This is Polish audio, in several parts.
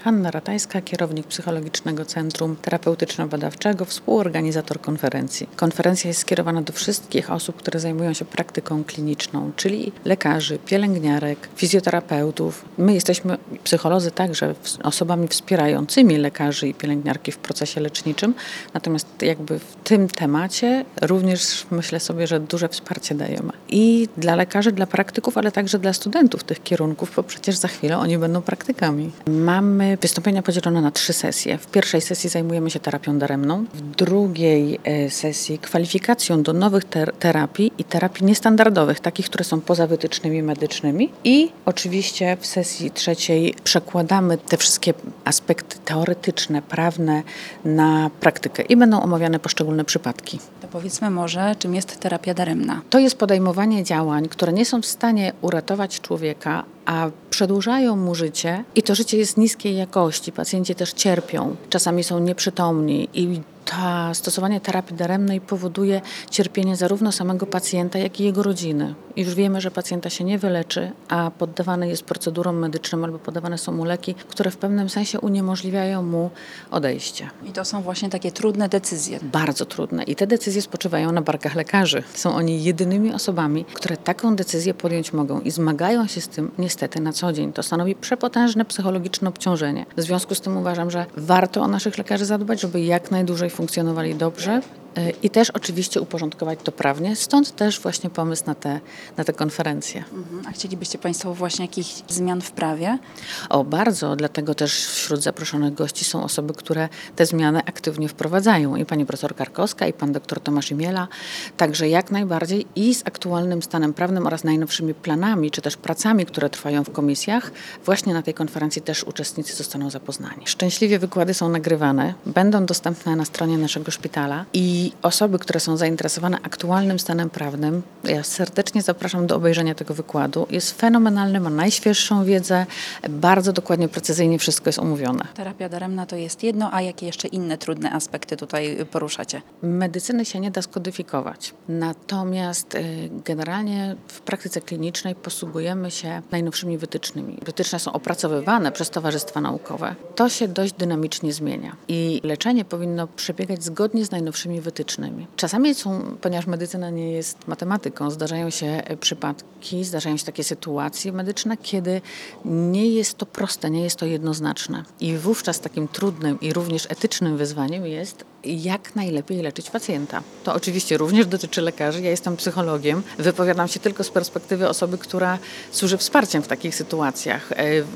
Hanna Ratajska, kierownik Psychologicznego Centrum Terapeutyczno-Badawczego, współorganizator konferencji. Konferencja jest skierowana do wszystkich osób, które zajmują się praktyką kliniczną, czyli lekarzy, pielęgniarek, fizjoterapeutów. My jesteśmy, psycholodzy, także osobami wspierającymi lekarzy i pielęgniarki w procesie leczniczym, natomiast jakby w tym temacie również myślę sobie, że duże wsparcie dajemy. I dla lekarzy, dla praktyków, ale także dla studentów tych kierunków, bo przecież za chwilę oni będą praktykami. Mamy wystąpienia podzielone na 3 sesje. W pierwszej sesji zajmujemy się terapią daremną, w drugiej sesji kwalifikacją do nowych terapii i terapii niestandardowych, takich, które są poza wytycznymi medycznymi, i oczywiście w sesji trzeciej przekładamy te wszystkie aspekty teoretyczne, prawne na praktykę i będą omawiane poszczególne przypadki. To powiedzmy może, czym jest terapia daremna? To jest podejmowanie działań, które nie są w stanie uratować człowieka, a przedłużają mu życie i to życie jest niskiej jakości. Pacjenci też cierpią, czasami są nieprzytomni i stosowanie terapii daremnej powoduje cierpienie zarówno samego pacjenta, jak i jego rodziny. I już wiemy, że pacjenta się nie wyleczy, a poddawany jest procedurom medycznym albo podawane są mu leki, które w pewnym sensie uniemożliwiają mu odejście. I to są właśnie takie trudne decyzje. Bardzo trudne. I te decyzje spoczywają na barkach lekarzy. Są oni jedynymi osobami, które taką decyzję podjąć mogą i zmagają się z tym niestety na co dzień. To stanowi przepotężne psychologiczne obciążenie. W związku z tym uważam, że warto o naszych lekarzy zadbać, żeby jak najdłużej funkcjonowali dobrze i też oczywiście uporządkować to prawnie. Stąd też właśnie pomysł na te konferencje. A chcielibyście Państwo właśnie jakichś zmian w prawie? O, bardzo. Dlatego też wśród zaproszonych gości są osoby, które te zmiany aktywnie wprowadzają. I pani profesor Karkowska, i pan doktor Tomasz Imiela. Także jak najbardziej i z aktualnym stanem prawnym oraz najnowszymi planami, czy też pracami, które trwają w komisjach, właśnie na tej konferencji też uczestnicy zostaną zapoznani. Szczęśliwie wykłady są nagrywane, będą dostępne na stronie naszego szpitala i osoby, które są zainteresowane aktualnym stanem prawnym, ja serdecznie zapraszam do obejrzenia tego wykładu. Jest fenomenalny, ma najświeższą wiedzę, bardzo dokładnie, precyzyjnie wszystko jest omówione. Terapia daremna to jest jedno, a jakie jeszcze inne trudne aspekty tutaj poruszacie? Medycyny się nie da skodyfikować, natomiast generalnie w praktyce klinicznej posługujemy się najnowszymi wytycznymi. Wytyczne są opracowywane przez towarzystwa naukowe. To się dość dynamicznie zmienia i leczenie powinno przebiegać zgodnie z najnowszymi wytycznymi. Czasami ponieważ medycyna nie jest matematyką, zdarzają się przypadki, zdarzają się takie sytuacje medyczne, kiedy nie jest to proste, nie jest to jednoznaczne. I wówczas takim trudnym i również etycznym wyzwaniem jest, jak najlepiej leczyć pacjenta. To oczywiście również dotyczy lekarzy. Ja jestem psychologiem. Wypowiadam się tylko z perspektywy osoby, która służy wsparciem w takich sytuacjach.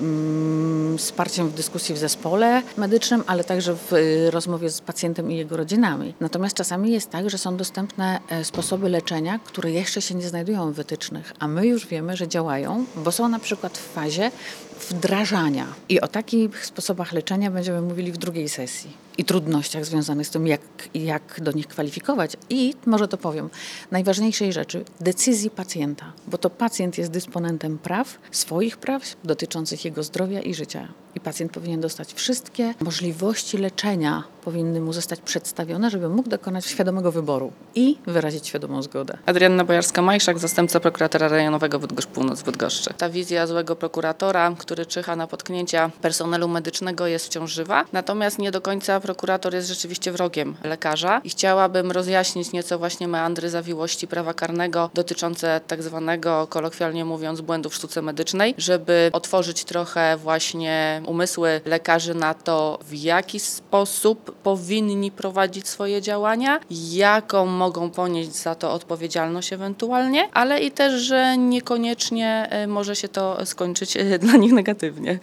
Wsparciem w dyskusji w zespole medycznym, ale także w rozmowie z pacjentem i jego rodzinami. Natomiast czasami jest tak, że są dostępne sposoby leczenia, które jeszcze się nie znajdują w wytycznych, a my już wiemy, że działają, bo są na przykład w fazie wdrażania. I o takich sposobach leczenia będziemy mówili w drugiej sesji. I trudnościach związanych z tym, jak do nich kwalifikować. I może to powiem, najważniejszej rzeczy, decyzji pacjenta, bo to pacjent jest dysponentem praw, swoich praw dotyczących jego zdrowia i życia. I pacjent powinien dostać wszystkie możliwości leczenia, powinny mu zostać przedstawione, żeby mógł dokonać świadomego wyboru i wyrazić świadomą zgodę. Adrianna Bojarska-Majszak, zastępca prokuratora rejonowego Bydgoszcz Północ w Bydgoszczy. Ta wizja złego prokuratora, który czyha na potknięcia personelu medycznego, jest wciąż żywa, natomiast nie do końca prokurator jest rzeczywiście wrogiem lekarza i chciałabym rozjaśnić nieco właśnie meandry zawiłości prawa karnego dotyczące tak zwanego, kolokwialnie mówiąc, błędu w sztuce medycznej, żeby otworzyć trochę właśnie umysły lekarzy na to, w jaki sposób powinni prowadzić swoje działania, jaką mogą ponieść za to odpowiedzialność ewentualnie, ale i też, że niekoniecznie może się to skończyć dla nich negatywnie.